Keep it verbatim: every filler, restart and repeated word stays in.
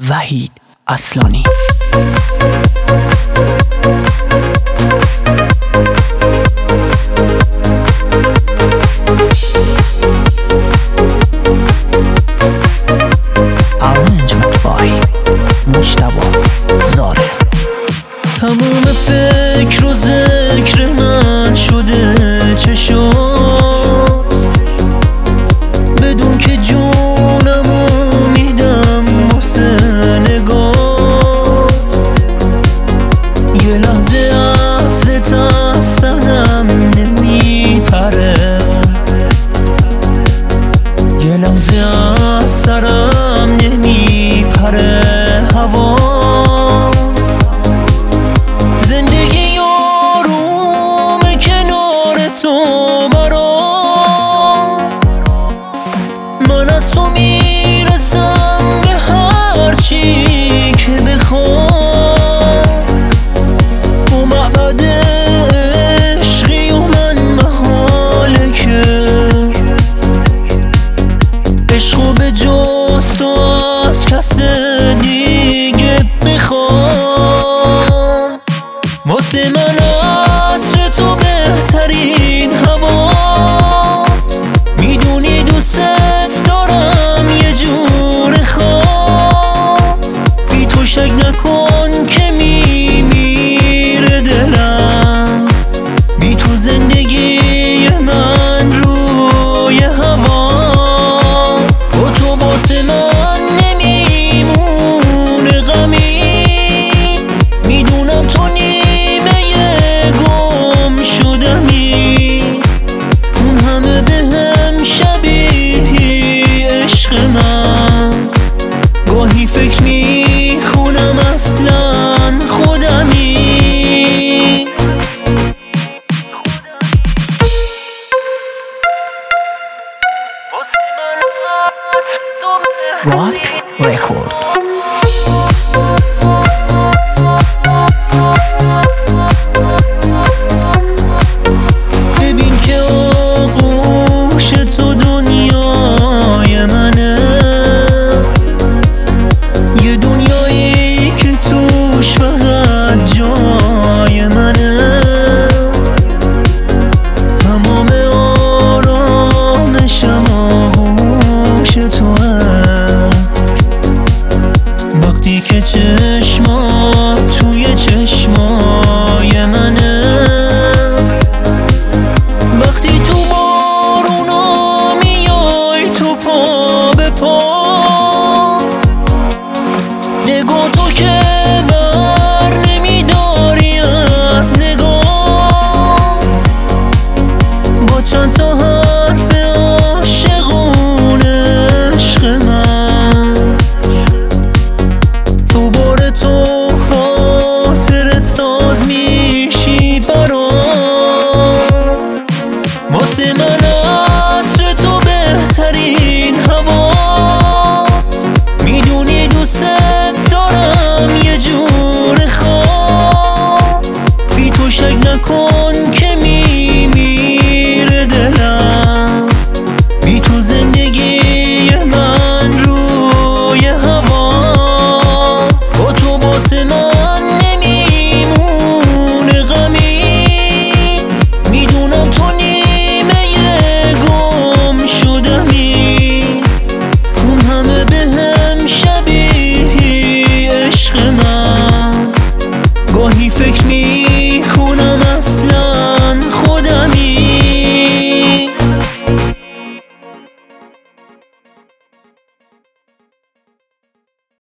وحید اصلانی. Arrangement by مجتبی زاره. تموم فکر و ذکر من شده چشات، بدون که جونمو میدم واسه نگات. یه لحظه عطرت از تنم نمیپره، یه لحظه از سرم نمیپره هوا. من از تو میرسم به هر چی که بخوام، و معبد عشقی و من محاله که عشقو به جز تو از کس دیگه بخوام. واسه من عطر تو بهترین هواست، میدونی دوست شک نکن که میمیره دلم، بی تو زندگی من روی هواست. با تو واسه من نمیمونه غمی، میدونم تو نیمه گم شدمی، اون همه به هم شبیه عشق من. گاهی فکر می خونم اصلا خودمی. Rock Record. ببین که آغوش تو دنیای منه، یه دنیایی که توش فقط جای منه. تمام آرامشم آغوش توه، وقتی که چشمات